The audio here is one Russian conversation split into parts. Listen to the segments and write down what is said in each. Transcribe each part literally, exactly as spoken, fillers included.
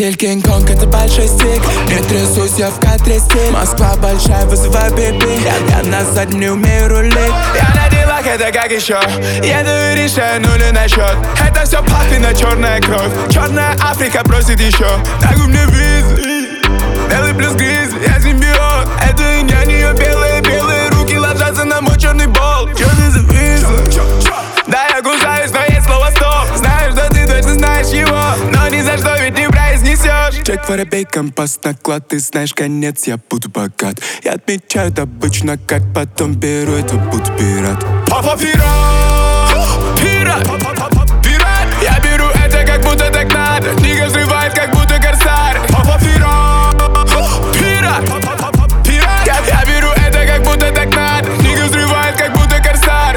Стиль Кинг-Конг — это большой стик. Не трясусь, я в кадре стиль. Москва большая, вызывай биби. Я, я на заднем не умею рулить. Я на делах, это как еще. Еду и решаю нули на счет. Это все папина черная кровь. Черная Африка просит еще. Так у меня визы. Белый плюс гризли, я симбиот. Это Индия, нее белые-белые руки ложатся на мой черный бол. Чё ты за виза? Да, я кусаюсь, но есть слово стоп. Знаю, что ты точно знаешь его, но ни за что ведь не произнесешь. Чек, воробей, компас, наклад. Ты знаешь, конец, я буду богат. Я отмечаю обычно как, потом беру эту буду пират. Папа пират, пират, пират. Я беру это как будто так надо. Книга взрывает как будто корсар. Папа пират, пират, пират. Я, я беру это как будто так надо. Книга взрывает как будто корсар.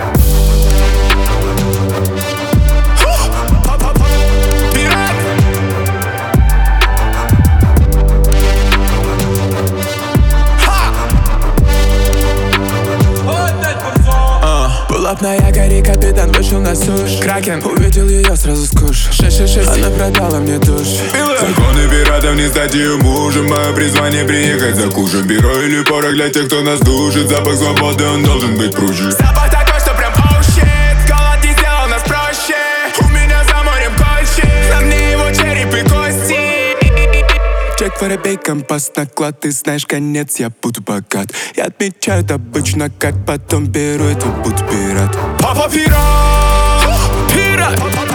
Лап на якоре, капитан вышел на сушь. Кракен, увидел ее, сразу скуш. шесть шесть шесть, она продала мне душ. Законы пиратов не стать ее мужем. Мое призвание приехать за кушем. Бюро или порох для тех, кто нас душит. Запах свободы, он должен быть круче. Запах такой, что прям оу щит. Голод не сделал нас проще. У меня за морем кольщик. На мне его череп и кости. Чек, воробей, компас, наклад. Ты знаешь, конец, я буду богат. Я отмечаю обычно как, потом беру эту буду пират. Папа пират, пират.